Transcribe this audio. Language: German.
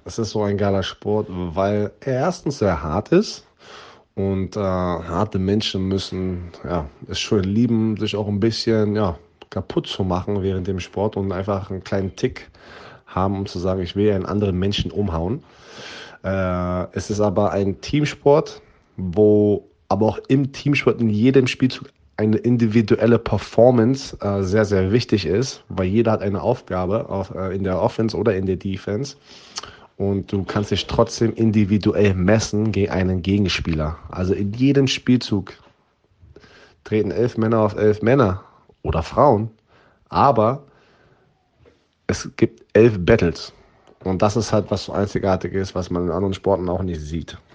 es ist so ein geiler Sport, weil er erstens sehr hart ist und harte Menschen müssen ja, es schon lieben, sich auch ein bisschen ja, kaputt zu machen während dem Sport und einfach einen kleinen Tick haben, um zu sagen, ich will einen anderen Menschen umhauen. Es ist aber ein Teamsport, wo aber auch im Teamsport in jedem Spielzug eine individuelle Performance sehr, sehr wichtig ist, weil jeder hat eine Aufgabe in der Offense oder in der Defense und du kannst dich trotzdem individuell messen gegen einen Gegenspieler. Also in jedem Spielzug treten 11 Männer auf 11 Männer oder Frauen, aber es gibt 11 Battles. Und das ist halt was so Einzigartiges, was man in anderen Sporten auch nicht sieht.